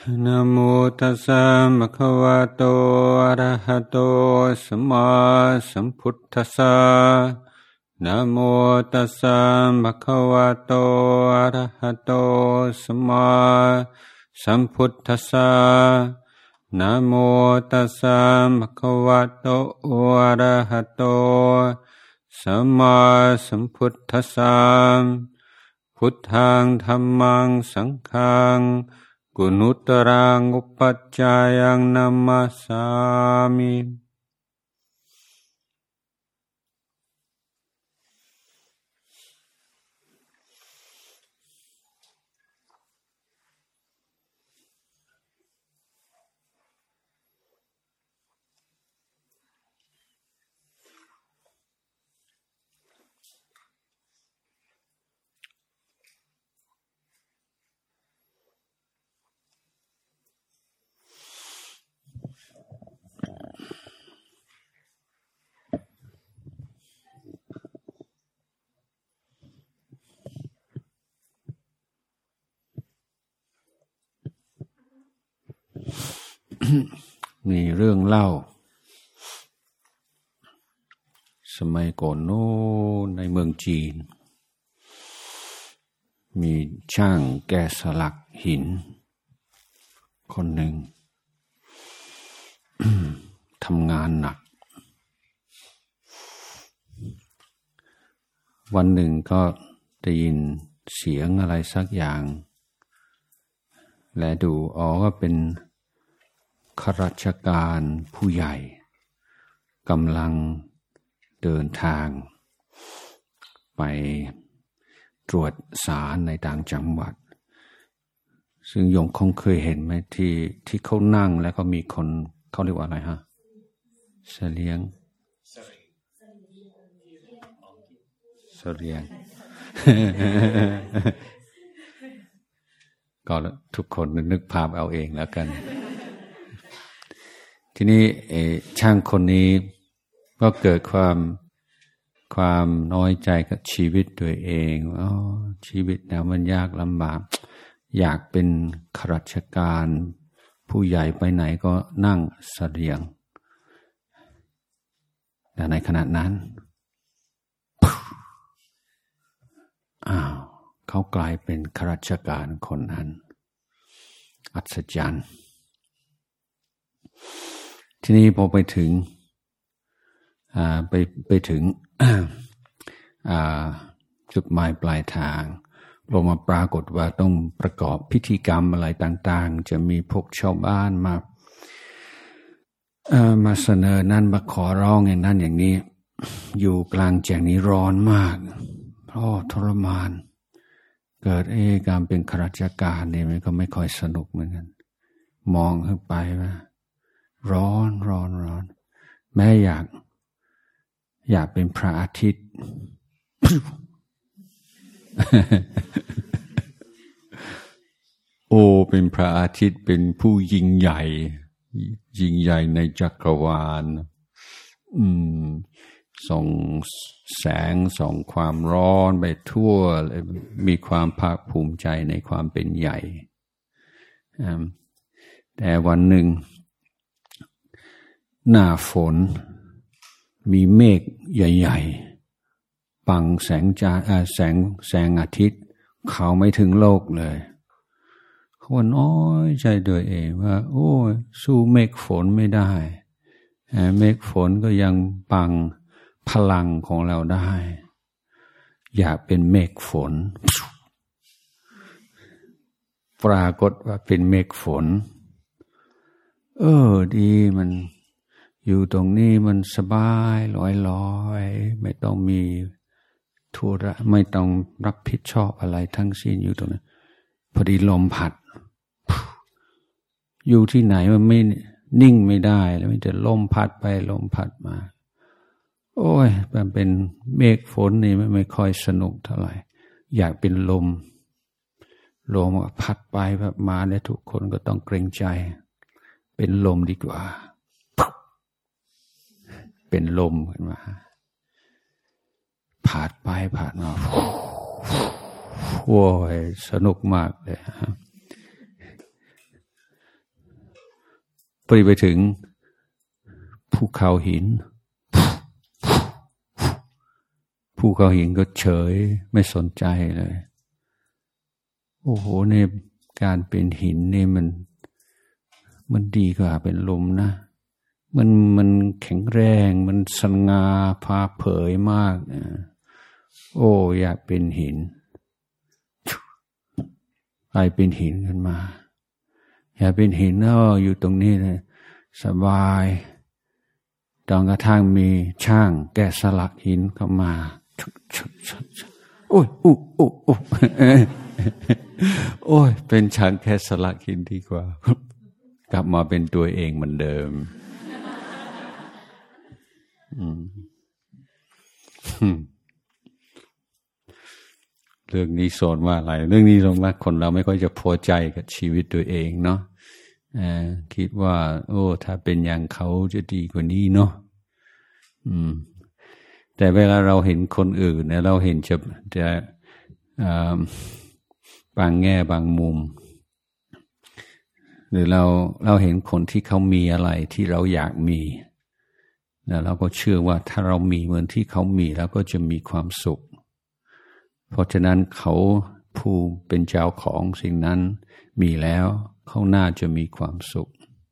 นะโมตัสสะภะคะวะโตอะระหะโตสัมมาสัมพุทธัสสะนะโมตัสสะภะคะวะโตอะระหะโตสัมมาสัมพุทธัสสะนะโมตัสสะภะคะวะโตอะระหะโตสัมมาสัมพุทธัสสะพุทธังธัมมังสังฆังกุณุตรังอุปัชฌายังนัมมัสสามิมีเรื่องเล่าสมัยก่อนโน้นในเมืองจีนมีช่างแกะสลักหินคนหนึ่ง ทำงานหนักวันหนึ่งก็ได้ยินเสียงอะไรสักอย่างและดูก็เป็นข้าราชการผู้ใหญ่กำลังเดินทางไปตรวจสารในต่างจังหวัดซึ่งโยมคงเคยเห็นไหมที่เขานั่งแล้วก็มีคนเขาเรียกว่าอะไรฮะเสลียงก็ทุกคนนึกภาพเอาเองแล้วกันทีนี้ช่างคนนี้ก็เกิดความน้อยใจกับชีวิตตัวเองชีวิตเนี่ยมันยากลำบากอยากเป็นข้าราชการผู้ใหญ่ไปไหนก็นั่งเสลียงแต่ในขณะนั้นเขากลายเป็นข้าราชการคนนั้นอัศจรรย์ทีนี้พอไปถึงไปถึง จุดหมายปลายทางลงมาปรากฏว่าต้องประกอบพิธีกรรมอะไรต่างๆจะมีพวกชาวบ้านมาเสนอนั่นมาขอร้องอย่างนั้นอย่างนี้อยู่กลางแจ้งนี้ร้อนมากทรมานเกิดการเป็นข้าราชการเนี่ยมันก็ไม่ค่อยสนุกเหมือนกันมองขึ้นไปว่าร้อนแม้อยากเป็นพระอาทิตย์ เป็นพระอาทิตย์เป็นผู้ยิ่งใหญ่ในจักรวาลส่องแสงส่องความร้อนไปทั่วเลยมีความภาคภูมิใจในความเป็นใหญ่แต่วันหนึ่งหน้าฝนมีเมฆใหญ่ๆบังแสงอาทิตย์เข้าไม่ถึงโลกเลยเขาน้อยใจตัวเองว่าสู้เมฆฝนไม่ได้เมฆฝนก็ยังบังพลังของเราได้อยากเป็นเมฆฝนปรากฏว่าเป็นเมฆฝนดีมันอยู่ตรงนี้มันสบายลอยไม่ต้องมีธุระไม่ต้องรับผิดชอบอะไรทั้งสิ้นอยู่ตรงนั้นพอดีลมพัดอยู่ที่ไหนมันไม่นิ่งไม่ได้แล้วมันจะลมพัดไปลมพัดมามันเป็นเมฆฝนนี่ไม่ค่อยสนุกเท่าไหร่อยากเป็นลมพัดไปพัดมาแล้วทุกคนก็ต้องเกรงใจเป็นลมดีกว่าเป็นลมขึ้นมาผ่านไปผ่านมาสนุกมากเลยไปถึงภูเขาหินภูเขาหินก็เฉยไม่สนใจเลยโอ้โหเนี่ยการเป็นหินนี่มันดีกว่าเป็นลมนะมันแข็งแรงมันสง่าผ่าเผยมากโอ้อยากเป็นหินกลายเป็นหินขึ้นมาอยากเป็นหินอยู่ตรงนี้เลยสบายจนกระทั่งมีช่างแกะสลักหินเข้ามาโอ้ยโอ้ยเป็นช่างแกะสลักหินดีกว่ากลับมาเป็นตัวเองเหมือนเดิมเรื่องนี้สอนว่าอะไรเรื่องนี้สอนว่าคนเราไม่ค่อยจะพอใจกับชีวิตตัวเองเนาะคิดว่าโอ้ถ้าเป็นอย่างเขาจะดีกว่านี้เนาะแต่เวลาเราเห็นคนอื่นเนี่ยเราเห็นจะบางแง่บางมุมหรือเราเห็นคนที่เขามีอะไรที่เราอยากมีแล้วเราก็เชื่อว่าถ้าเรามีเหมือนที่เขามีเราก็จะมีความสุขเพราะฉะนั้นเขาผู้เป็นเจ้าของสิ่งนั้นมีแล้วเขาน่าจะมีความสุข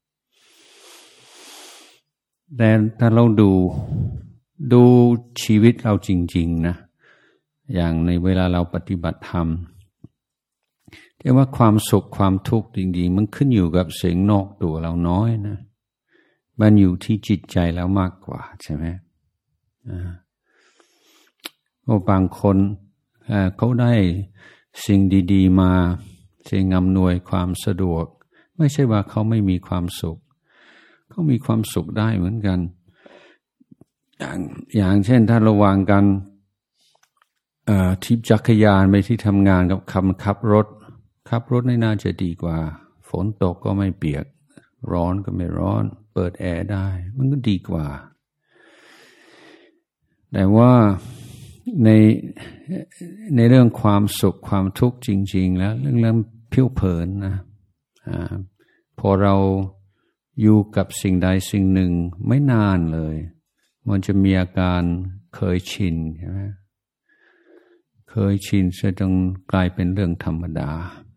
แต่ถ้าเราดูชีวิตเราจริงๆนะอย่างในเวลาเราปฏิบัติธรรมแต่ว่าความสุขความทุกข์จริงๆมันขึ้นอยู่กับสิ่งนอกตัวเราน้อยนะมันอยู่ที่จิตใจแล้วมากกว่าใช่ไหมเพราะบางคนเขาได้สิ่งดีๆมาสิ่งอำนวยความสะดวกไม่ใช่ว่าเขาไม่มีความสุขเขามีความสุขได้เหมือนกันอย่างเช่นถ้าระหว่างกันทิพจักรยานไปที่ทำงานกับขับรถนี่น่าจะดีกว่าฝนตกก็ไม่เปียกร้อนก็ไม่ร้อนเปิดแอร์ได้มันก็ดีกว่าแต่ว่าในเรื่องความสุขความทุกข์จริงๆแล้วเรื่องเพี้ยวเผินนะพอเราอยู่กับสิ่งใดสิ่งหนึ่งไม่นานเลยมันจะมีอาการเคยชินใช่ไหมเคยชินจะต้องกลายเป็นเรื่องธรรมดา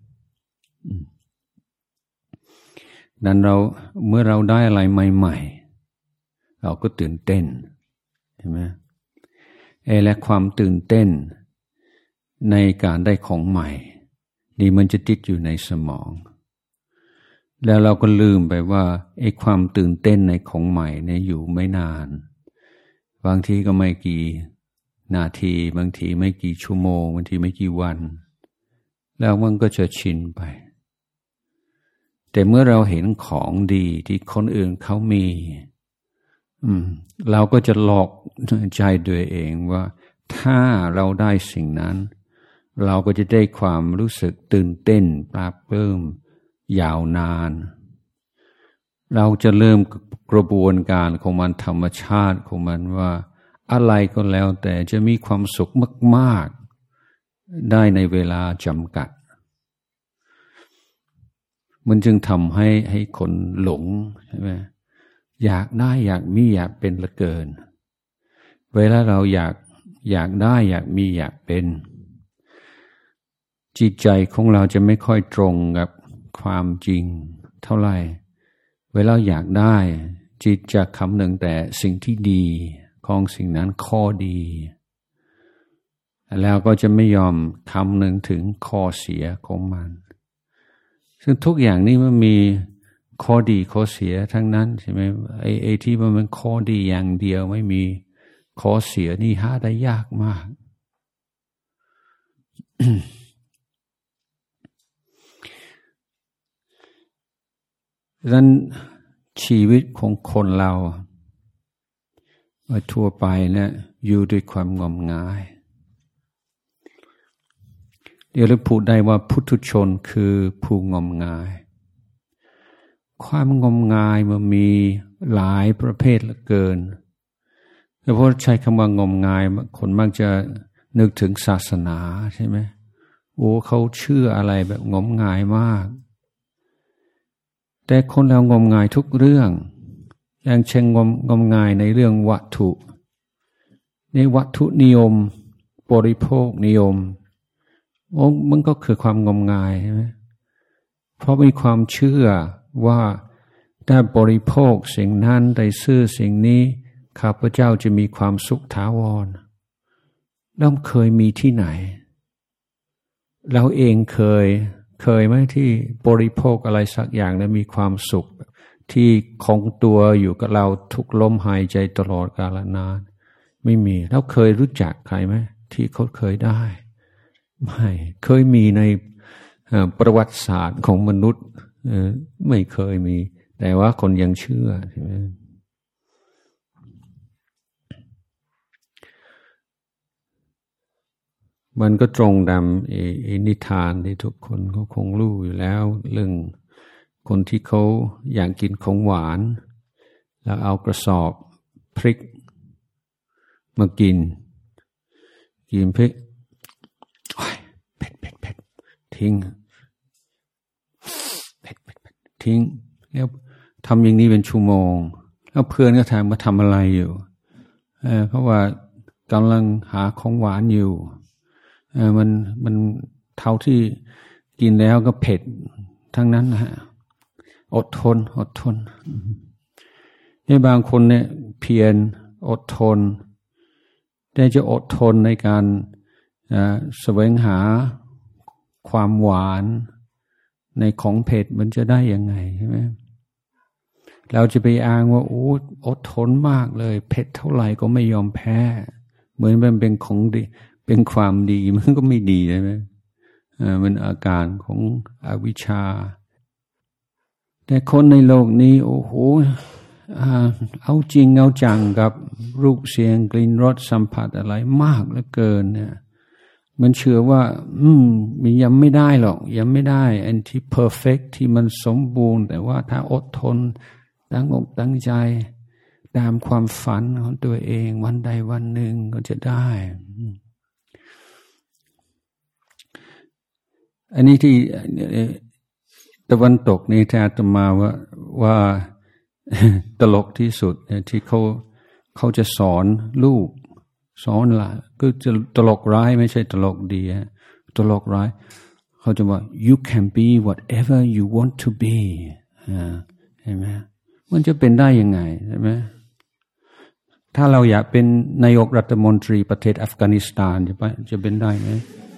นั้นเมื่อเราได้อะไรใหม่ๆเราก็ตื่นเต้นใช่ไหมและความตื่นเต้นในการได้ของใหม่นี่มันจะติดอยู่ในสมองแล้วเราก็ลืมไปว่าความตื่นเต้นในของใหม่เนี่ยอยู่ไม่นานบางทีก็ไม่กี่นาทีบางทีไม่กี่ชั่วโมงบางทีไม่กี่วันแล้วมันก็จะชินไปแต่เมื่อเราเห็นของดีที่คนอื่นเขามีเราก็จะหลอกใจตัวเองว่าถ้าเราได้สิ่งนั้นเราก็จะได้ความรู้สึกตื่นเต้นปลาบปลื้มยาวนานเราจะเริ่มกระบวนการของมันธรรมชาติของมันว่าอะไรก็แล้วแต่จะมีความสุขมากๆได้ในเวลาจำกัดมันจึงทำให้คนหลงใช่ไหมอยากได้อยากมีอยากเป็นเหลือเกินเวลาเราอยากได้อยากมีอยากเป็นจิตใจของเราจะไม่ค่อยตรงกับความจริงเท่าไหร่เวลาอยากได้จิตจะคำนึงแต่สิ่งที่ดีของสิ่งนั้นข้อดีแล้วก็จะไม่ยอมคำนึงถึงข้อเสียของมันซึ่งทุกอย่างนี้มันมีข้อดีข้อเสียทั้งนั้นใช่ไหมไอ้ที่มันเป็นข้อดีอย่างเดียวไม่มีข้อเสียนี่หาได้ยากมาก ดังนั้นชีวิตของคนเราทั่วไปเนี่ยอยู่ด้วยความงมงายเดี๋ยวเราพูดได้ว่าปุถุชนคือผู้งมงายความงมงายมันมีหลายประเภทเหลือเกินแต่พอใช้คำว่างมงายคนมักจะนึกถึงศาสนาใช่ไหมโอ้เขาเชื่ออะไรแบบงมงายมากแต่คนเรางมงายทุกเรื่องอย่างเช่นงมงายในเรื่องวัตถุในวัตถุนิยมบริโภคนิยมมันก็คือความงมงายใช่ไหมเพราะมีความเชื่อว่าถ้าบริโภคสิ่งนั้นได้ซื้อสิ่งนี้ข้าพเจ้าจะมีความสุขถาวรแล้วเคยมีที่ไหนเราเองเคยไหมที่บริโภคอะไรสักอย่างแล้วมีความสุขที่คงตัวอยู่กับเราทุกลมหายใจตลอดกาลนานไม่มีแล้วเคยรู้จักใครไหมที่เขาเคยได้ไม่เคยมีในประวัติศาสตร์ของมนุษย์ไม่เคยมีแต่ว่าคนยังเชื่อใช่ไหมมันก็ตรงตามนิทานที่ทุกคนเขาคงรู้อยู่แล้วเรื่องคนที่เขาอยากกินของหวานแล้วเอากระสอบพริกมากินพริกเผ็ดทิ้งทิ้งแล้วทำอย่างนี้เป็นชั่วโมงแล้วเพื่อนก็ถามว่าทำอะไรอยู่เพราะว่ากำลังหาของหวานอยู่มันเท่าที่กินแล้วก็เผ็ดทั้งนั้นนะฮะอดทนนี่บางคนเนี่ยเพียรอดทนแต่จะอดทนในการแสวงหาความหวานในของเผ็ดมันจะได้ยังไงใช่ไหมเราจะไปอ้างว่าอดทนมากเลยเผ็ดเท่าไหร่ก็ไม่ยอมแพ้เหมือนมันเป็นของดีเป็นความดีมันก็ไม่ดีใช่ไหมมันอาการของอวิชชาแต่คนในโลกนี้โอ้โหเอาจริงเอาจังกับรูปเสียงกลิ่นรสสัมผัสอะไรมากเหลือเกินเนี่ยมันเชื่อว่ามันยังไม่ได้หรอกยังไม่ได้อันที่เพอร์เฟกต์ที่มันสมบูรณ์แต่ว่าถ้าอดทนตั้งอกตั้งใจตามความฝันของตัวเองวันใดวันหนึ่งก็จะได้อันนี้ที่ตะวันตกนี่ที่อาตมาว่าตลกที่สุดที่เขาจะสอนลูกสอนหลานก็จะตลกร้ายไม่ใช่ตลกดีตลกร้ายเขาจะว่า you can be whatever you want to be เห็นไหมมันจะเป็นได้ยังไงใช่ไหมถ้าเราอยากเป็นนายกรัฐมนตรีประเทศอัฟกานิสถานจะเป็นได้ไหม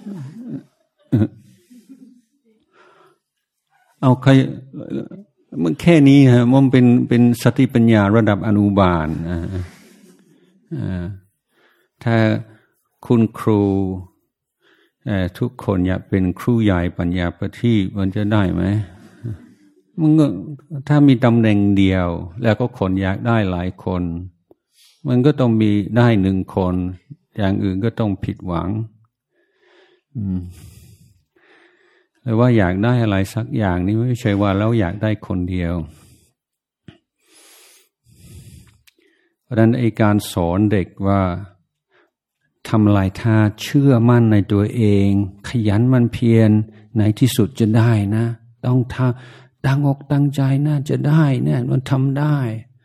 เอาใครมันแค่นี้ฮะมันเป็นสติปัญญาระดับอนุบาลถ้าคุณครูทุกคนอยากเป็นครูใหญ่ปัญญาประทีปมันจะได้ไหมมันก็ถ้ามีตำแหน่งเดียวแล้วก็คนอยากได้หลายคนมันก็ต้องมีได้หนึ่งคนอย่างอื่นก็ต้องผิดหวังหรือว่าอยากได้อะไรสักอย่างนี่ไม่ใช่ว่าเราอยากได้คนเดียวเพราะฉะนั้นไอ้การสอนเด็กว่าทำลายท่าเชื่อมั่นในตัวเองขยันมันเพียรในที่สุดจะได้นะต้องตั้งอกตั้งใจน่าจะได้เนี่ยมันทำได้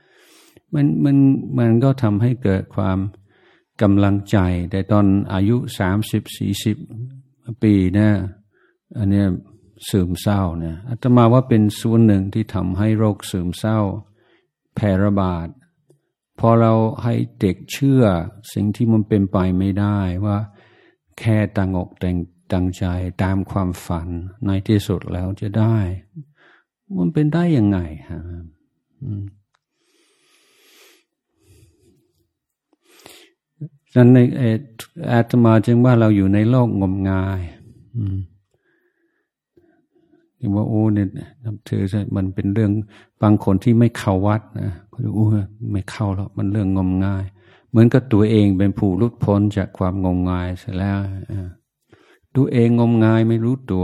มันก็ทำให้เกิดความกำลังใจแต่ตอนอายุ30-40 ปีเนี่ยอันนี้ซึมเศร้าเนี่ยอาตมาว่าเป็นส่วนหนึ่งที่ทำให้โรคซึมเศร้าแพร่ระบาดพอเราให้เด็กเชื่อสิ่งที่มันเป็นไปไม่ได้ว่าแค่ตั้งอกตั้งใจตามความฝันในที่สุดแล้วจะได้มันเป็นได้ยังไงฮะนั้นในอาตมาจึงว่าเราอยู่ในโลกงมงายที่ว่าโอ้เนี่ยนับถือมันเป็นเรื่องบางคนที่ไม่เข้าวัดนะเขาจะไม่เข้าหรอกมันเรื่องงมงายเหมือนกับตัวเองเป็นผู้หลุดพ้นจากความงมงายเสร็จแล้วตัวเองงมงายไม่รู้ตัว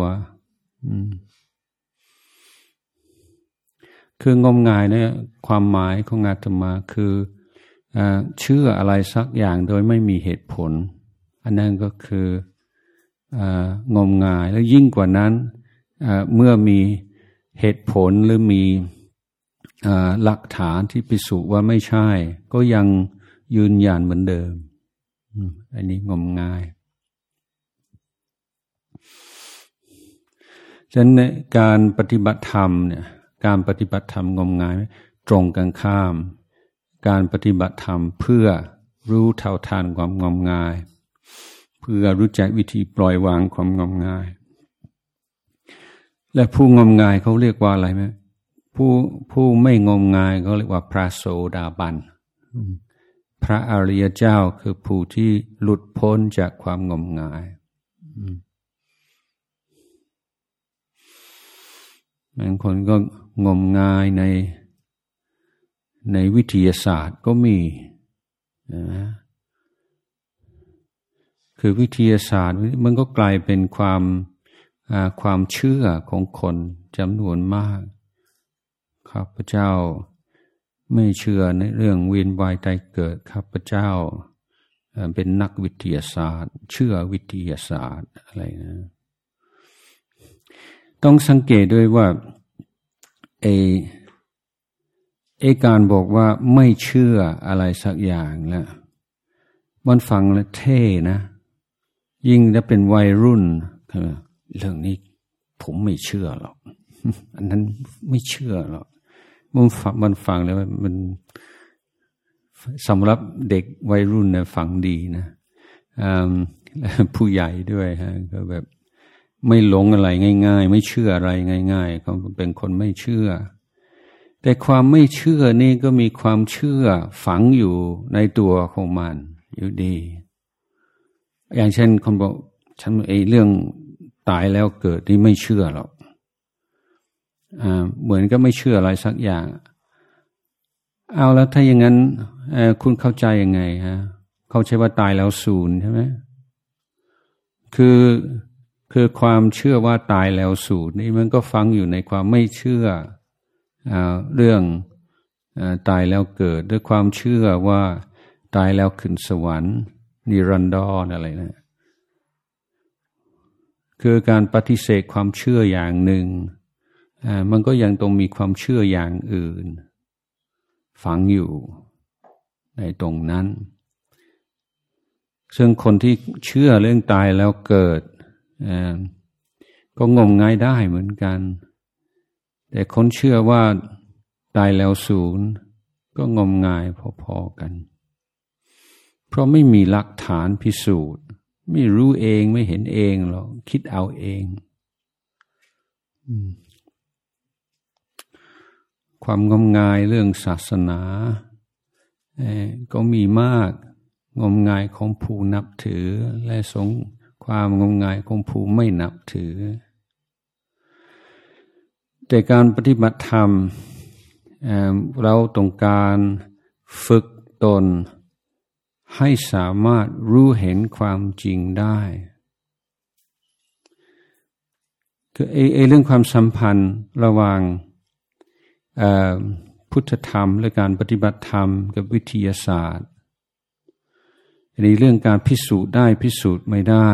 คืองมงายเนี่ยความหมายของอาตมาคือเชื่ออะไรสักอย่างโดยไม่มีเหตุผลอันนั้นก็คืองมงายแล้วยิ่งกว่านั้นเมื่อมีเหตุผลหรือมีหลักฐานที่พิสูจน์ว่าไม่ใช่ก็ยังยืนยันเหมือนเดิมอันนี้งมงายฉะนั้นการปฏิบัติธรรมเนี่ยการปฏิบัติธรรมงมงายตรงกันข้ามการปฏิบัติธรรมเพื่อรู้เท่าทันความงมงายเพื่อรู้จักวิธีปล่อยวางความงมงายและผู้งมงายเขาเรียกว่าอะไรไหมผู้ไม่งมงายเขาเรียกว่าพระโสดาบันพระอริยเจ้าคือผู้ที่หลุดพ้นจากความงมงายบางคนก็งมงายในวิทยาศาสตร์ก็มีนะคือวิทยาศาสตร์มันก็กลายเป็นความเชื่อของคนจำนวนมากข้าพเจ้าไม่เชื่อในเรื่องเวียนว่ายตายเกิดข้าพเจ้าเป็นนักวิทยาศาสตร์เชื่อวิทยาศาสตร์อะไรนะต้องสังเกตด้วยว่าการบอกว่าไม่เชื่ออะไรสักอย่างแล้วมันฟังแล้วเท่นะยิ่งถ้าเป็นวัยรุ่นเรื่องนี้ผมไม่เชื่อหรอกอันนั้นไม่เชื่อหรอกมันฟังแล้วมันสำหรับเด็กวัยรุ่นเนี่ยฟังดีนะผู้ใหญ่ด้วยฮะก็แบบไม่หลงอะไรง่ายๆไม่เชื่ออะไรง่ายๆเขาเป็นคนไม่เชื่อแต่ความไม่เชื่อนี่ก็มีความเชื่อฝังอยู่ในตัวของมันอยู่ดีอย่างเช่นคนบอกฉันเรื่องตายแล้วเกิดนี่ไม่เชื่อหรอกเหมือนก็ไม่เชื่ออะไรสักอย่างเอาแล้วถ้าอย่างนั้นคุณเข้าใจยังไงฮะเข้าใจว่าตายแล้วศูนย์ใช่ไหมคือความเชื่อว่าตายแล้วศูนย์นี่มันก็ฟังอยู่ในความไม่เชื่อเรื่องตายแล้วเกิดด้วยความเชื่อว่าตายแล้วขึ้นสวรรค์นิรันดรอะไรนะคือการปฏิเสธความเชื่ออย่างหนึ่งมันก็ยังต้องมีความเชื่ออย่างอื่นฝังอยู่ในตรงนั้นซึ่งคนที่เชื่อเรื่องตายแล้วเกิดก็งมงายได้เหมือนกันแต่คนเชื่อว่าตายแล้วศูนย์ก็งมงายพอๆกันเพราะไม่มีหลักฐานพิสูจน์ไม่รู้เองไม่เห็นเองหรอกคิดเอาเองความงมงายเรื่องศาสนาก็มีมากงมงายของผู้นับถือและความงมงายของผู้ไม่นับถือแต่การปฏิบัติธรรมเราต้องการฝึกตนให้สามารถรู้เห็นความจริงได้คือเรื่องความสัมพันธ์ระหว่างพุทธธรรมและการปฏิบัติธรรมกับวิทยาศาสตร์ในเรื่องการพิสูจน์ได้พิสูจน์ไม่ได้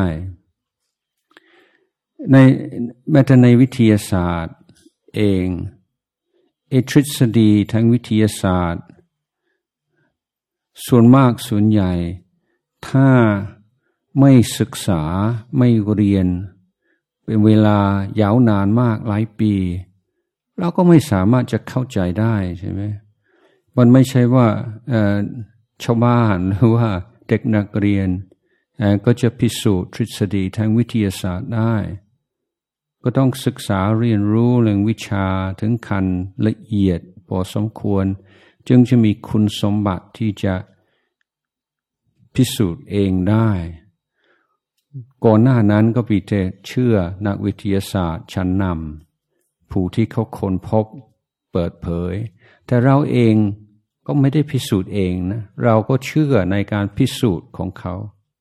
แม้แต่ในวิทยาศาสตร์เองทฤษฎีทางวิทยาศาสตร์ส่วนมากส่วนใหญ่ถ้าไม่ศึกษาไม่เรียนเป็นเวลายาวนานมากหลายปีเราก็ไม่สามารถจะเข้าใจได้ใช่ไหมมันไม่ใช่ว่าชาวบ้านหรือว่าเด็กนักเรียนก็จะพิสูจน์ทฤษฎีทางวิทยาศาสตร์ได้ก็ต้องศึกษาเรียนรู้เรื่องวิชาถึงขั้นละเอียดพอสมควรจึงจะมีคุณสมบัติที่จะพิสูจน์เองได้ก่อนหน้านั้นก็มีแต่เชื่อนักวิทยาศาสตร์ชั้นนำผู้ที่เขาค้นพบเปิดเผยแต่เราเองก็ไม่ได้พิสูจน์เองนะเราก็เชื่อในการพิสูจน์ของเขา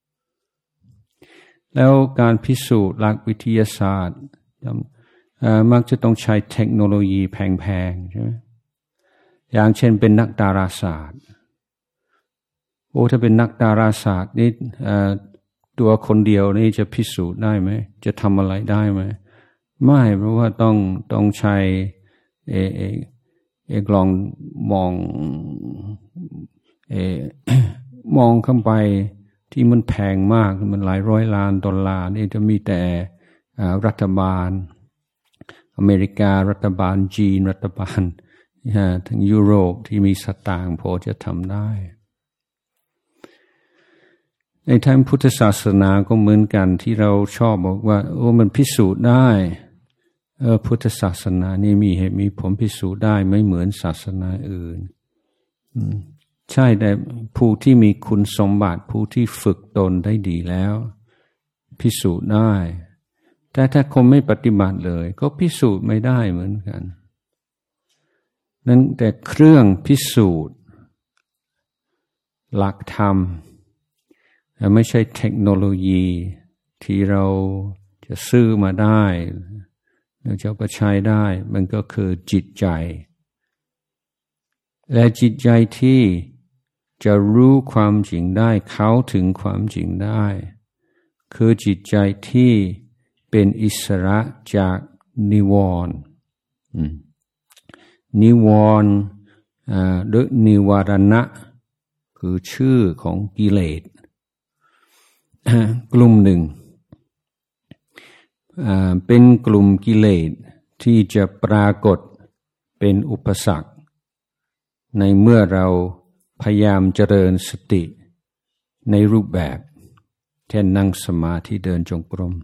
แล้วการพิสูจน์หลักวิทยาศาสตร์มักจะต้องใช้เทคโนโลยีแพงๆใช่ไหมอย่างเช่นเป็นนักดาราศาสตร์ถ้าเป็นนักดาราศาสตร์นี่ตัวคนเดียวนี่จะพิสูจน์ได้ไหมจะทำอะไรได้ไหมไม่เพราะว่าต้องใช้ลองมองเข้าไปที่มันแพงมากมันหลายร้อยล้านดอลลาร์นี่จะมีแต่รัฐบาลอเมริการัฐบาลจีนรัฐบาลทั้งยุโรปที่มีสตางค์พอจะทำได้ในทางพุทธศาสนาก็เหมือนกันที่เราชอบบอกว่ามันพิสูจน์ได้พุทธศาสนานี่มีเหตุมีผลพิสูจน์ได้ไม่เหมือนศาสนาอื่นใช่แต่ผู้ที่มีคุณสมบัติผู้ที่ฝึกตนได้ดีแล้วพิสูจน์ได้แต่ถ้าคนไม่ปฏิบัติเลยก็พิสูจน์ไม่ได้เหมือนกันนั้นแต่เครื่องพิสูจน์หลักธรรมไม่ใช่เทคโนโลยีที่เราจะซื้อมาได้เราจะไปใช้ได้มันก็คือจิตใจและจิตใจที่จะรู้ความจริงได้เข้าถึงความจริงได้คือจิตใจที่เป็นอิสระจากนิวรณ์นิวรณ์หรือนิวรณะคือชื่อของกิเลสกลุ่มหนึ่งเป็นกลุ่มกิเลสที่จะปรากฏเป็นอุปสรรคในเมื่อเราพยายามเจริญสติในรูปแบบเช่นนั่งสมาธิเดินจงกรม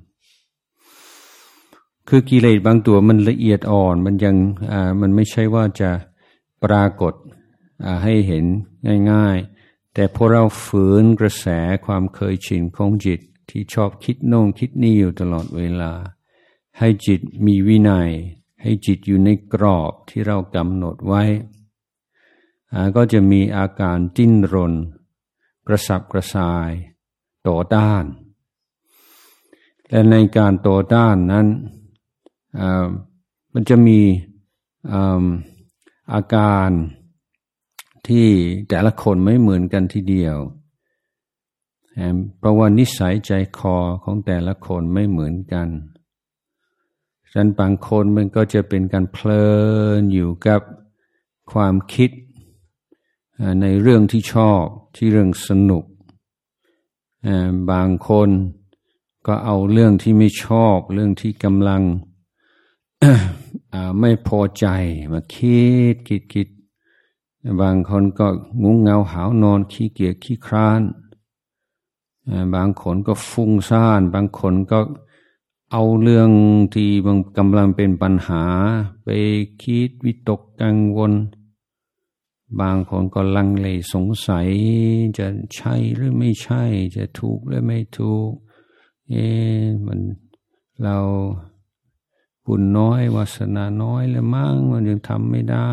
คือกิเลสบางตัวมันละเอียดอ่อนมันไม่ใช่ว่าจะปรากฏให้เห็นง่ายๆแต่พอเราฝืนกระแสความเคยชินของจิตที่ชอบคิดโน่นคิดนี่อยู่ตลอดเวลาให้จิตมีวินัยให้จิตอยู่ในกรอบที่เรากำหนดไว้ก็จะมีอาการดิ้นรนกระสับกระส่ายต่อต้านและในการต่อต้านนั้นมันจะมีอาการที่แต่ละคนไม่เหมือนกันทีเดียวเพราะว่านิสัยใจคอของแต่ละคนไม่เหมือนกันฉะนั้นบางคนมันก็จะเป็นการเพลินอยู่กับความคิดในเรื่องที่ชอบที่เรื่องสนุกบางคนก็เอาเรื่องที่ไม่ชอบเรื่องที่กำลัง ไม่พอใจมาคิดบางคนก็งุ้งเงาหาวนอนขี้เกียจขี้คร้านบางคนก็ฟุ้งซ่านบางคนก็เอาเรื่องที่มันกำลังเป็นปัญหาไปคิดวิตกกังวลบางคนก็ลังเลสงสัยจะใช่หรือไม่ใช่จะถูกหรือไม่ถูกมันเราบุญน้อยวาสนาน้อยแล้วมั้งมันยังทำไม่ได้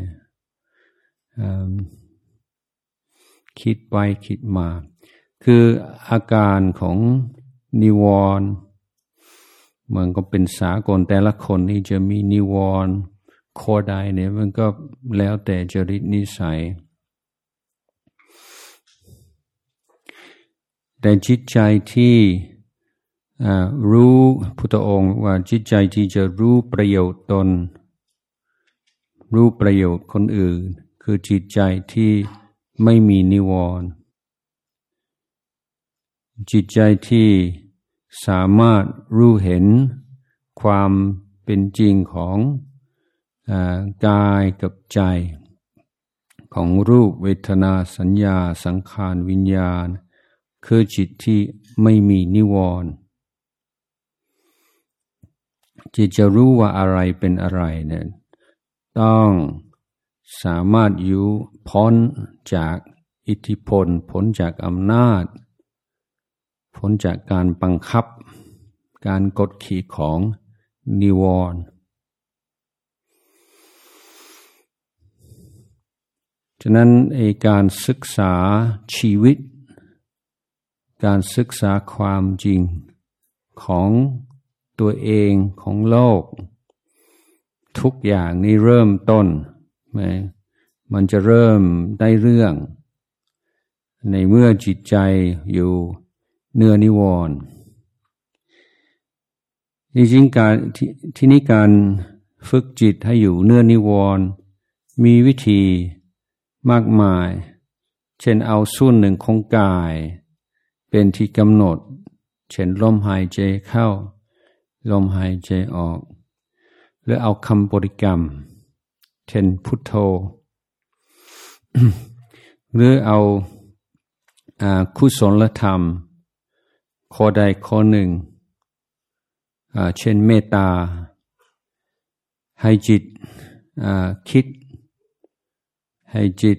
คิดไปคิดมาคืออาการของนิวรณ์มันก็เป็นสากลแต่ละคนนี่จะมีนิวรณ์ข้อใดเนี่ยมันก็แล้วแต่จริตนิสัยแต่จิตใจที่รู้พุทธองค์ว่าจิตใจที่จะรู้ประโยชน์ตนรู้ประโยชน์คนอื่นคือจิตใจที่ไม่มีนิวรณ์จิตใจที่สามารถรู้เห็นความเป็นจริงของกายกับใจของรูปเวทนาสัญญาสังขารวิญญาณคือจิตที่ไม่มีนิวรณ์จิตจะรู้ว่าอะไรเป็นอะไรเนี่ยต้องสามารถอยู่พ้นจากอิทธิพลพ้นจากอำนาจพ้นจากการบังคับการกดขี่ของนิวรณ์ฉะนั้นการศึกษาชีวิตการศึกษาความจริงของตัวเองของโลกทุกอย่างนี้เริ่มต้นมันจะเริ่มได้เรื่องในเมื่อจิตใจอยู่เหนือนิวรณ์จริงๆการที่นี้การฝึกจิตให้อยู่เนื้อนิวรณ์มีวิธีมากมายเช่นเอาส่วนหนึ่งของกายเป็นที่กำหนดเช่นลมหายใจเข้าลมหายใจออกหรือเอาคำบริกรรมเช่นพุทโธ หรือเอากุศลธรรมข้อใดข้อหนึ่งเช่นเมตตาให้จิตคิดให้จิต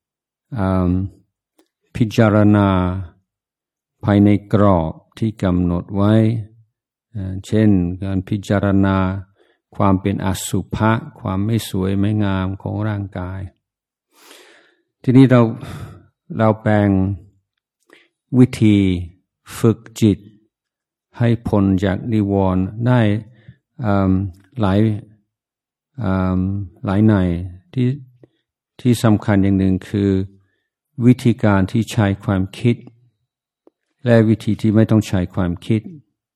พิจารณาภายในกรอบที่กำหนดไว้เช่นการพิจารณาความเป็นอสุภะความไม่สวยไม่งามของร่างกายทีนี้เราแปลงวิธีฝึกจิตให้พ้นจากนิวรณ์ได้หลายในที่สำคัญอย่างหนึ่งคือวิธีการที่ใช้ความคิดและวิธีที่ไม่ต้องใช้ความคิด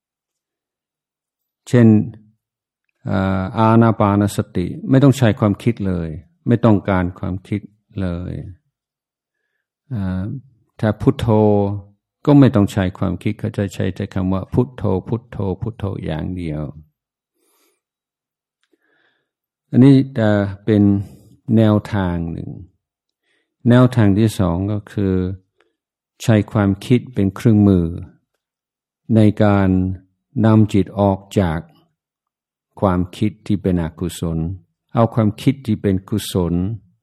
เช่นอานาปานสติไม่ต้องใช้ความคิดเลยไม่ต้องการความคิดเลยถ้าพุทโธก็ไม่ต้องใช้ความคิดเขาจะใช้แต่คำว่าพุทโธพุทโธพุทโธอย่างเดียวอันนี้จะเป็นแนวทางหนึ่งแนวทางที่สองก็คือใช้ความคิดเป็นเครื่องมือในการนำจิตออกจากความคิดที่เป็นอกุศลเอาความคิดที่เป็นกุศล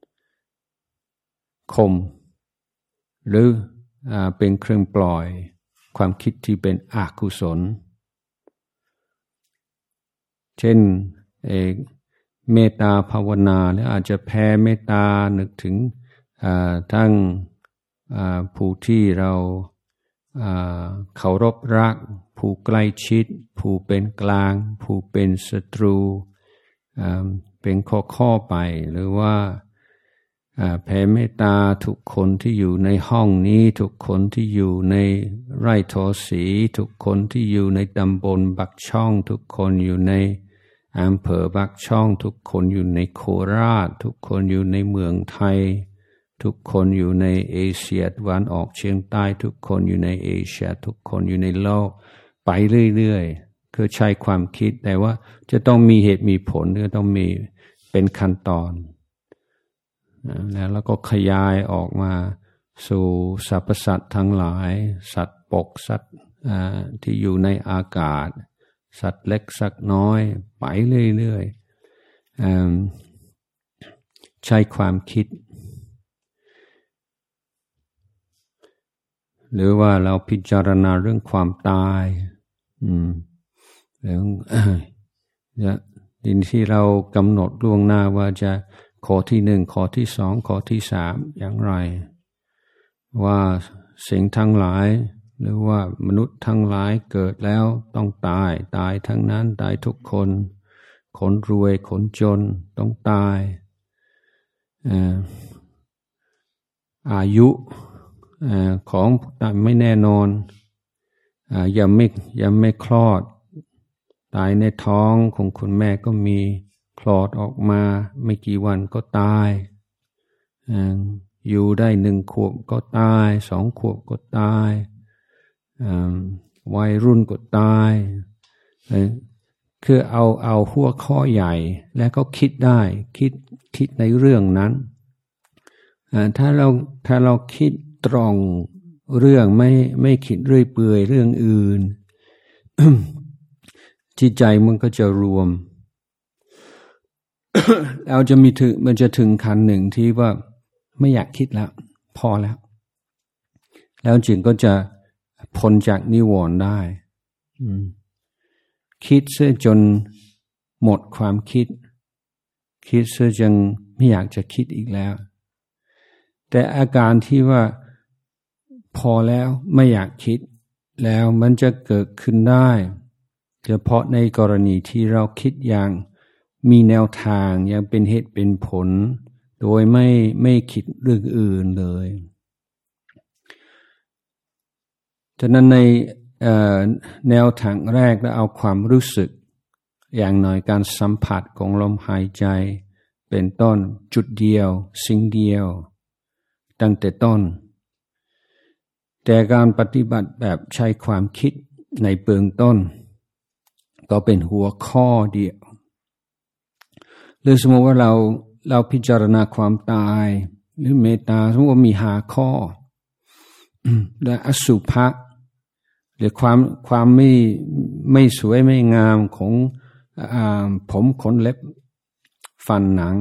ข่มหรือเป็นเครื่องปล่อยความคิดที่เป็นอกุศลเช่นเมตตาภาวนาหรืออาจจะแผ่เมตตานึกถึงทั้งผู้ที่เราเคารพรักผู้ใกล้ชิดผู้เป็นกลางผู้เป็นศัตรูเป็นข้อไปหรือว่าแผ่เมตตาทุกคนที่อยู่ในห้องนี้ทุกคนที่อยู่ในไร่ทอสีทุกคนที่อยู่ในตำบลบักช่องทุกคนอยู่ในอำเภอบักช่องทุกคนอยู่ในโคราชทุกคนอยู่ในเมืองไทยทุกคนอยู่ในเอเชียตะวันออกเฉียงใต้ทุกคนอยู่ในเอเชียทุกคนอยู่ในโลกไปเรื่อยๆคือใช้ความคิดแต่ว่าจะต้องมีเหตุมีผลก็ต้องมีเป็นขั้นตอนแล้วก็ขยายออกมาสู่สรรพสัตว์ทั้งหลายสัตว์บกสัตว์ที่อยู่ในอากาศสัตว์เล็กสัตว์น้อยไปเรื่อยๆใช้ความคิดหรือว่าเราพิจารณาเรื่องความตายแล้วที่เรากำหนดล่วงหน้าว่าจะข้อที่หนึ่งข้อที่สองข้อที่สามอย่างไรว่าสิ่งทั้งหลายหรือว่ามนุษย์ทั้งหลายเกิดแล้วต้องตายทั้งนั้นตายทุกคนคนรวยคนจนต้องตายอายุของไม่แน่นอนยังไม่คลอดตายในท้องของคุณแม่ก็มีคลอดออกมาไม่กี่วันก็ตายอยู่ได้1 ขวบก็ตาย2 ขวบก็ตายวัยรุ่นก็ตายคือเอาหัวข้อใหญ่แล้วก็คิดได้คิดในเรื่องนั้นถ้าเราคิดตรงเรื่องไม่คิดเรื่อยเปื่อยเรื่องอื่น จิตใจมันก็จะรวม เราจะมันจะถึงขั้นหนึ่งที่ว่าไม่อยากคิดแล้วพอแล้วจิตก็จะพ้นจากนิวรณ์ได้คิดเสียจนหมดความคิดเสียจนไม่อยากจะคิดอีกแล้วแต่อาการที่ว่าพอแล้วไม่อยากคิดแล้วมันจะเกิดขึ้นได้เฉพาะในกรณีที่เราคิดอย่างมีแนวทางอย่างเป็นเหตุเป็นผลโดยไม่คิดเรื่องอื่นเลยฉะนั้นในแนวทางแรกเราเอาความรู้สึกอย่างน้อยการสัมผัสของลมหายใจเป็นต้นจุดเดียวสิ่งเดียวตั้งแต่ต้นแต่การปฏิบัติแบบใช้ความคิดในเบื้องต้นก็เป็นหัวข้อเดียวหรือสมมติว่าเราพิจารณาความตายหรือเมตตาสมมติว่ามี5 ข้อและอสุภะหรือความไม่สวยไม่งามของผมขนเล็บฟันหนัง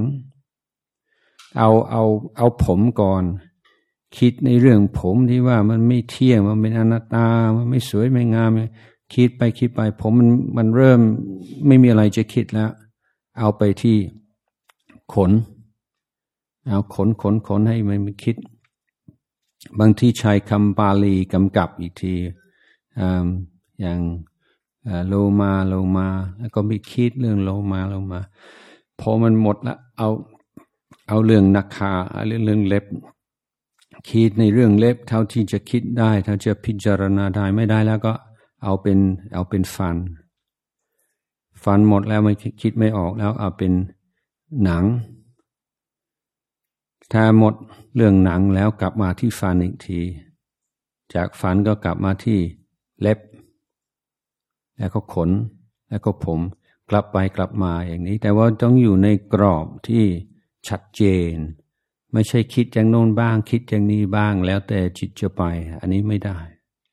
เอาผมก่อนคิดในเรื่องผมที่ว่ามันไม่เที่ยงมันเป็นอนัตตามันไม่สวยไม่งามคิดไปผมมันเริ่มไม่มีอะไรจะคิดแล้วเอาไปที่ขนเอาขนให้มันคิดบางที่ใช้คำบาลีกำกับอีกทีอย่างโลมาแล้วก็ไม่คิดเรื่องโลมาพอมันหมดละเอาเรื่องนักขาเรื่องเล็บคิดในเรื่องเล็บเท่าที่จะคิดได้เท่าจะพิจารณาได้ไม่ได้แล้วก็เอาเป็นฟันหมดแล้วไม่คิดไม่ออกแล้วเอาเป็นหนังถ้าหมดเรื่องหนังแล้วกลับมาที่ฟันอีกทีจากฟันก็กลับมาที่เล็บแล้วก็ขนแล้วก็ผมกลับไปกลับมาอย่างนี้แต่ว่าต้องอยู่ในกรอบที่ชัดเจนไม่ใช่คิดอย่างโน้นบ้างคิดอย่างนี้บ้างแล้วแต่จิตจะไปอันนี้ไม่ได้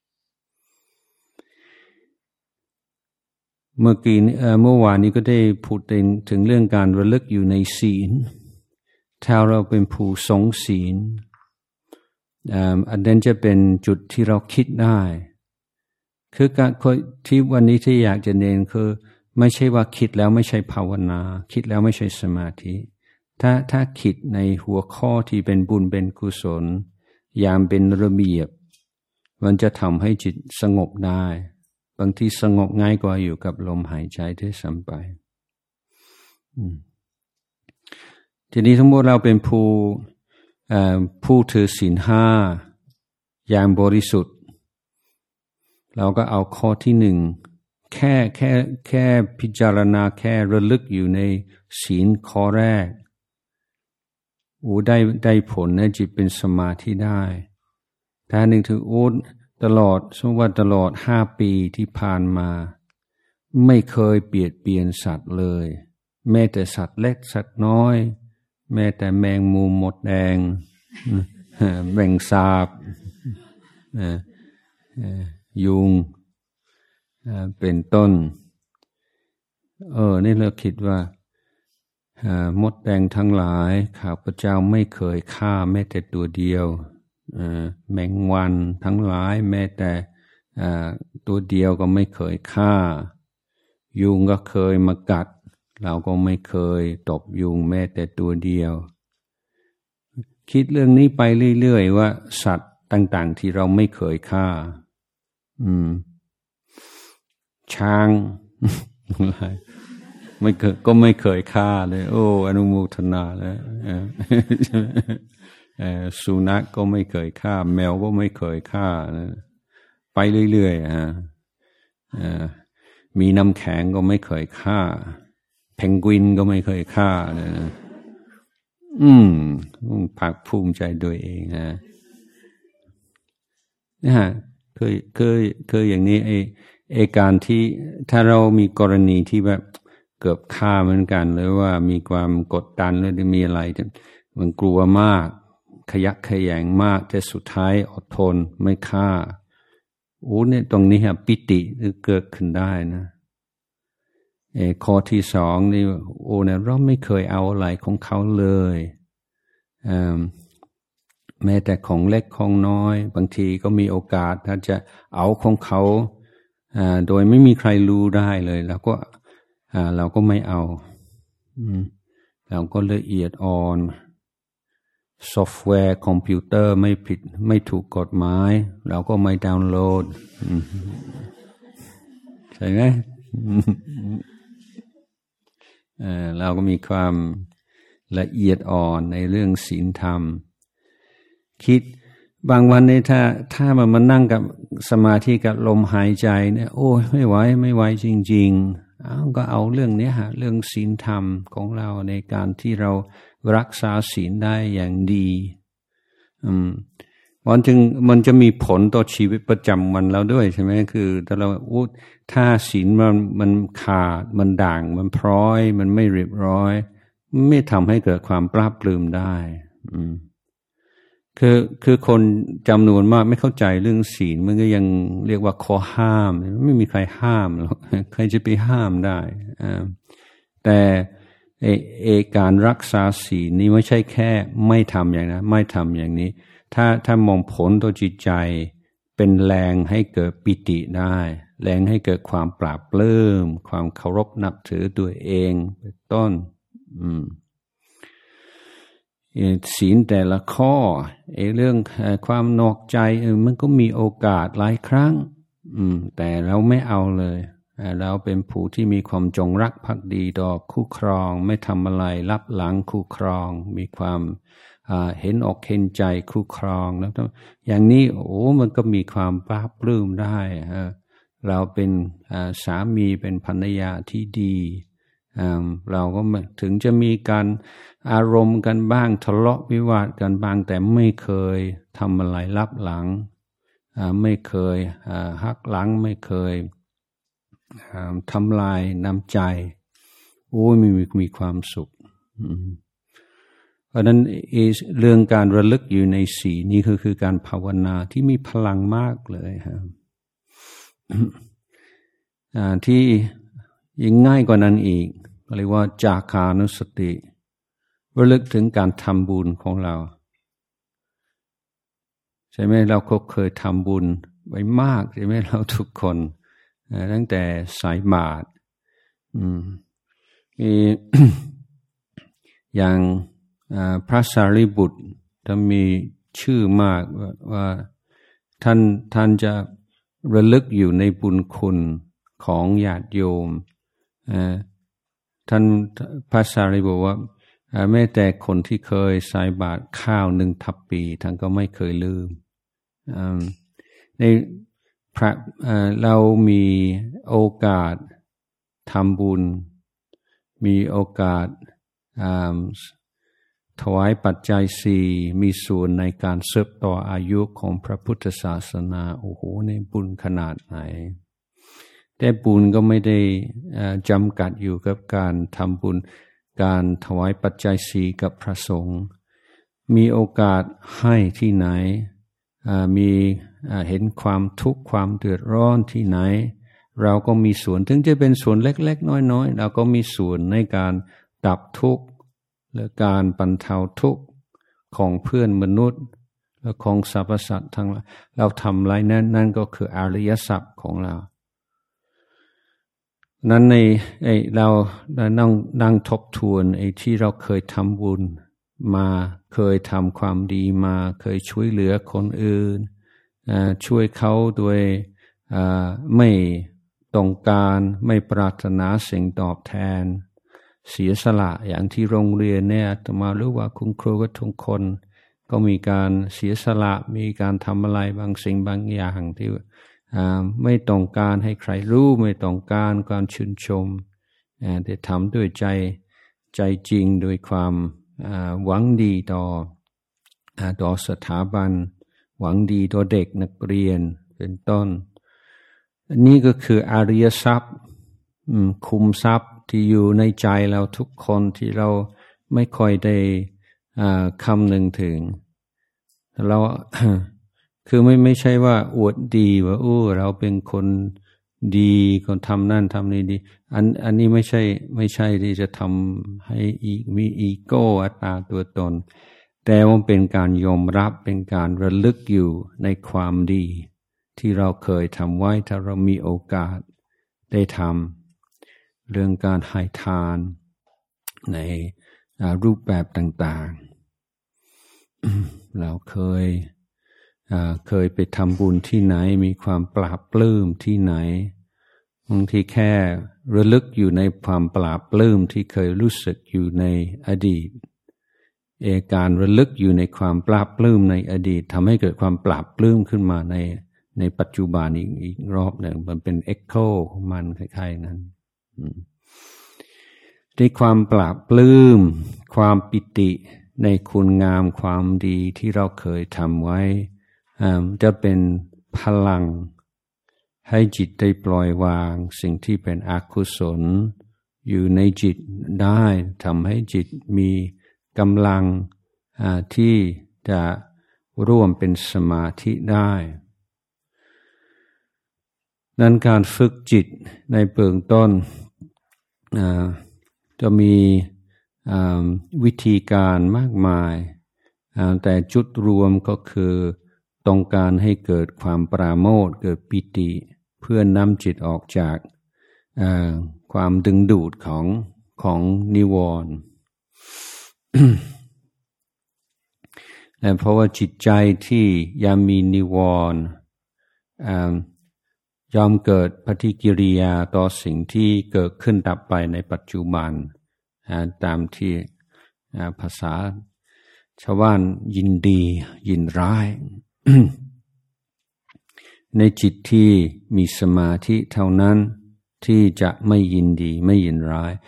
เมื่อวานนี้ก็ได้พูดถึงเรื่องการระลึกอยู่ในศีลถ้าเราเป็นผู้ทรงศีลอันนั้นจะเป็นจุดที่เราคิดได้คือการที่วันนี้ที่อยากจะเน้นคือไม่ใช่ว่าคิดแล้วไม่ใช่ภาวนาคิดแล้วไม่ใช่สมาธิถ้าคิดในหัวข้อที่เป็นบุญเป็นกุศลอย่างเป็นระเบียบมันจะทำให้จิตสงบได้บางทีสงบง่ายกว่าอยู่กับลมหายใจที่ซ้ำไปทีนี้ทั้งหมดเราเป็นผู้ถือศีล5อย่างบริสุทธิ์เราก็เอาข้อที่1แค่พิจารณาแค่ระลึกอยู่ในศีลข้อแรกได้ผลนะจิตเป็นสมาธิได้ถ้านึกถึงตลอด5 ปีที่ผ่านมาไม่เคยเบียดเบียนสัตว์เลยแม้แต่สัตว์เล็กสัตว์น้อยแม้แต่แมงมุมมดแดงแมงสาบยุงเป็นต้นนี่เราคิดว่ามดแดงทั้งหลายข้าพเจ้าไม่เคยฆ่าแม้แต่ตัวเดียวแมงวันทั้งหลายแม้แต่ตัวเดียวก็ไม่เคยฆ่ายุงก็เคยมากัดเราก็ไม่เคยตบยุงแม้แต่ตัวเดียวคิดเรื่องนี้ไปเรื่อยๆว่าสัตว์ต่างๆที่เราไม่เคยฆ่าช้างก็ไม่เคยฆ่าเลยโอ้อนุโมทนาแล้วสุนัขก็ไม่เคยฆ่าแมวก็ไม่เคยฆ่าไปเรื่อยๆมีน้ำแข็งก็ไม่เคยฆ่าเพนกวินก็ไม่เคยฆ่าภาคภูมิใจโดยเองเคยอย่างนี้ไอ้การที่ถ้าเรามีกรณีที่แบบเกือบฆ่าเหมือนกันหรือว่ามีความกดดันหรือมีอะไรมันกลัวมากขยักขยงมากแต่สุดท้ายอดทนไม่ฆ่าเนี่ยตรงนี้ปิติเกิดขึ้นได้นะข้อที่2นี่เนี่ยเราไม่เคยเอาอะไรของเขาเลยแม้แต่ของเล็กของน้อยบางทีก็มีโอกาสถ้าจะเอาของเขาโดยไม่มีใครรู้ได้เลยเราก็ไม่เอาเราก็ละเอียดอ่อนซอฟต์แวร์คอมพิวเตอร์ไม่ถูกกฎหมายเราก็ไม่ดาวน์โหลดใช่ไหมเราก็มีความละเอียดอ่อนในเรื่องศีลธรรมคิดบางวันเนี่ยถ้ามันมานั่งกับสมาธิกับลมหายใจเนี่ยโอ้ไม่ไหวจริงก็เอาเรื่องนี้เรื่องศีลธรรมของเราในการที่เรารักษาศีลได้อย่างดีมันจะมีผลต่อชีวิตประจำวันเราด้วยใช่ไหมคือถ้าศีลมันขาดมันด่างมันพร้อยมันไม่เรียบร้อยไม่ทำให้เกิดความปราบปลื้มได้คือคนจำนวนมากไม่เข้าใจเรื่องศีลมันก็ยังเรียกว่าข้อห้ามไม่มีใครห้ามหรอกใครจะไปห้ามได้แต่การรักษาศีลนี่ไม่ใช่แค่ไม่ทำอย่างนั้นไม่ทำอย่างนี้ถ้ามองผลต่อจิตใจเป็นแรงให้เกิดปิติได้แรงให้เกิดความปราบปลื้มความเคารพนับถือตัวเองเป็นต้นศีลแต่ละข้อเรื่องความนอกใจมันก็มีโอกาสหลายครั้งแต่เราไม่เอาเลยเราเป็นผู้ที่มีความจงรักภักดีต่อคู่ครองไม่ทำอะไรลับหลังคู่ครองมีความเห็นอกเห็นใจคู่ครองแล้วอย่างนี้มันก็มีความปราบปลื้มได้เราเป็นสามีเป็นภรรยาที่ดีเราก็ถึงจะมีการอารมณ์กันบ้างทะเลาะวิวาทกันบ้างแต่ไม่เคยทำอะไรลับหลังไม่เคยหักหลังไม่เคยทำลายน้ำใจมีความสุขเพราะนั้นเรื่องการระลึกอยู่ในศีลนี่คือการภาวนาที่มีพลังมากเลยครับที่ยิ่งง่ายกว่านั้นอีกเรียกว่าจาคานุสติระลึกถึงการทำบุญของเราใช่ไหมเราก็เคยทำบุญไว้มากใช่ไหมเราทุกคนตั้งแต่สายบาตรอย่างพระสารีบุตรท่านมีชื่อมากว่าท่านจะระลึกอยู่ในบุญคุณของญาติโยมท่านพระสารีบุตรว่าแม้แต่คนที่เคยใส่บาตรข้าว1 ทัพปีท่านก็ไม่เคยลืมในเรามีโอกาสทำบุญมีโอกาสถวายปัจจัย4มีส่วนในการสืบต่ออายุของพระพุทธศาสนาในบุญขนาดไหนแต่บุญก็ไม่ได้จำกัดอยู่กับการทำบุญการถวายปัจจัย4กับพระสงฆ์มีโอกาสให้ที่ไหนมีเห็นความทุกข์ความเดือดร้อนที่ไหนเราก็มีส่วนถึงจะเป็นส่วนเล็กๆน้อยๆเราก็มีส่วนในการดับทุกข์และการบรรเทาทุกข์ของเพื่อนมนุษย์และของสรรพสัตว์ทั้งหลายเราทำอะไรนั่นก็คืออริยทรัพย์ของเรานั้นเรานั่งทบทวนที่เราเคยทำบุญมาเคยทำความดีมาเคยช่วยเหลือคนอื่นช่วยเขาโดยไม่ต้องการไม่ปรารถนาสิ่งตอบแทนเสียสละอย่างที่โรงเรียนเนี่ยอาตมารู้ว่าคุณครูก็ทุกคนก็มีการเสียสละมีการทำอะไรบางสิ่งบางอย่างที่ไม่ต้องการให้ใครรู้ไม่ต้องการการชื่นชมแต่ทำด้วยใจจริงโดยความหวังดีต่อสถาบันหวังดีต่อเด็กนักเรียนเป็นต้นนี่ก็คืออริยทรัพย์คุมทรัพย์ที่อยู่ในใจเราทุกคนที่เราไม่ค่อยได้คำนึงถึงเรา คือไม่ใช่ว่าอวดดีว่าเราเป็นคนดีคนทำนั่นทำนี่ดีอันนี้ไม่ใช่ที่จะทำให้มีอีโก้อัตตาตัวตนแต่ว่าเป็นการยอมรับเป็นการระลึกอยู่ในความดีที่เราเคยทำไว้ถ้าเรามีโอกาสได้ทำเรื่องการให้ทานในรูปแบบต่างๆเราเคยไปทำบุญที่ไหนมีความปราบปลื้มที่ไหนบางทีแค่ระลึกอยู่ในความปราบปลื้มที่เคยรู้สึกอยู่ในอดีตการระลึกอยู่ในความปราบปลื้มในอดีตทำให้เกิดความปราบปลื้มขึ้นมาในปัจจุบันอีกรอบหนึ่งมันเป็นเอ็กโคของมันคล้ายๆนั้นด้วยความปราบปลื้มความปิติในคุณงามความดีที่เราเคยทำไว้จะเป็นพลังให้จิตได้ปล่อยวางสิ่งที่เป็นอกุศลอยู่ในจิตได้ทำให้จิตมีกำลังที่จะร่วมเป็นสมาธิได้นั้นการฝึกจิตในเบื้องต้นจะมีวิธีการมากมายแต่จุดรวมก็คือต้องการให้เกิดความปราโมทย์เกิดปิติเพื่อนำจิตออกจากความดึงดูดของนิวรณ์ และเพราะว่าจิตใจที่ยังมีนิวรณ์ยอมเกิดปฏิกิริยาต่อสิ่งที่เกิดขึ้นดับไปในปัจจุบันตามที่ภาษาชาวบ้านยินดียินร้าย ในจิตที่มีสมาธิเท่านั้นที่จะไม่ยินดีไม่ยินร้าย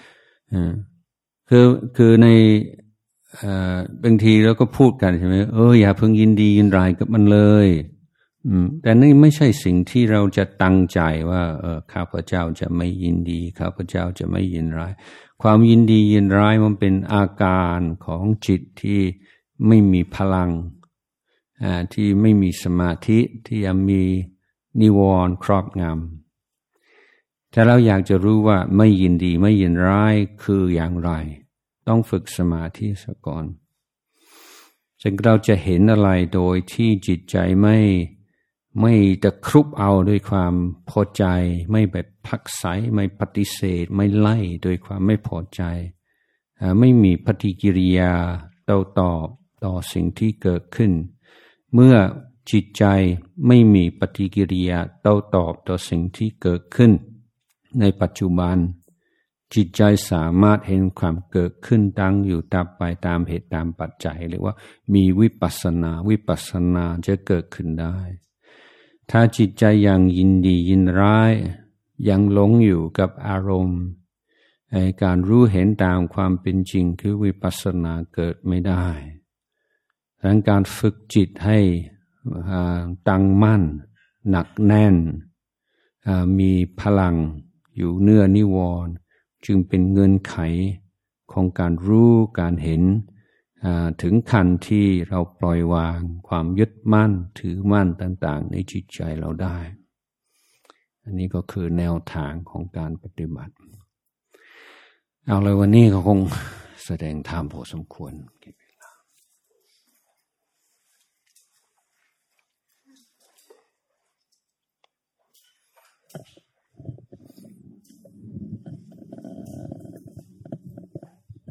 คือในบางทีเราก็พูดกันใช่ไหมอย่าเพิ่งยินดียินร้ายกับมันเลยแต่นี่ไม่ใช่สิ่งที่เราจะตั้งใจว่าข้าพเจ้าจะไม่ยินดีข้าพเจ้าจะไม่ยินร้ายความยินดียินร้ายมันเป็นอาการของจิตที่ไม่มีพลังที่ไม่มีสมาธิที่ยังมีนิวรณ์ครอบงำแต่เราอยากจะรู้ว่าไม่ยินดีไม่ยินร้ายคืออย่างไรต้องฝึกสมาธิซะก่อนจึงเราจะเห็นอะไรโดยที่จิตใจไม่ตะครุบเอาด้วยความพอใจไม่แบบพักใสไม่ปฏิเสธไม่ไล่ด้วยความไม่พอใจไม่มีปฏิกิริยาโต้ตอบต่อสิ่งที่เกิดขึ้นเมื่อจิตใจไม่มีปฏิกิริยาโต้ตอบต่อสิ่งที่เกิดขึ้นในปัจจุบันจิตใจสามารถเห็นความเกิดขึ้นตั้งอยู่ดับไปตามเหตุตามปัจจัยเรียกว่ามีวิปัสสนาจะเกิดขึ้นได้ถ้าจิตใจยังยินดียินร้ายยังหลงอยู่กับอารมณ์การรู้เห็นตามความเป็นจริงคือวิปัสสนาเกิดไม่ได้ดังนั้นการฝึกจิตให้ตั้งมั่นหนักแน่นมีพลังอยู่เหนือนิวรณ์จึงเป็นเงื่อนไขของการรู้การเห็นถึงขั้นที่เราปล่อยวางความยึดมั่นถือมั่นต่างๆในจิตใจเราได้อันนี้ก็คือแนวทางของการปฏิบัติเอาเลยวันนี้ก็คงแสดงธรรมพอสมควร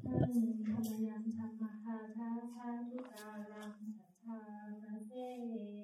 ธรรมยังธรรมะคาทาทานุตารังสัทธานาเส